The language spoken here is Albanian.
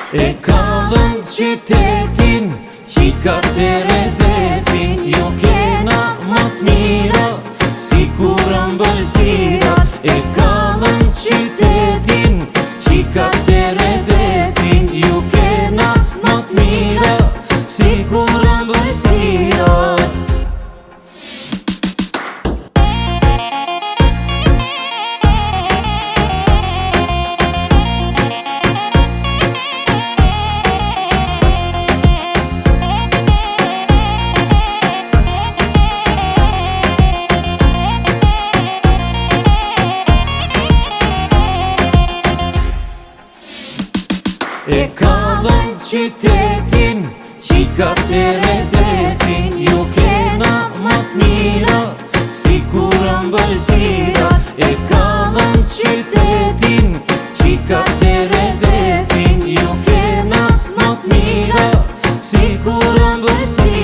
E kallën qytetin, qikat e redefin, jo kena më t'mira, si kur ëmbëlsirat. E kallën qytetin, qikat e redefin, jo kena më t'mira, si kur ëmbëlsirat. E kallën qytetin, qikat e redefin, jo kena më t'mira, si kur ëmbëlsirat. E kallën qytetin, qikat e redefin, jo kena më t'mira, si kur ëmbëlsirat.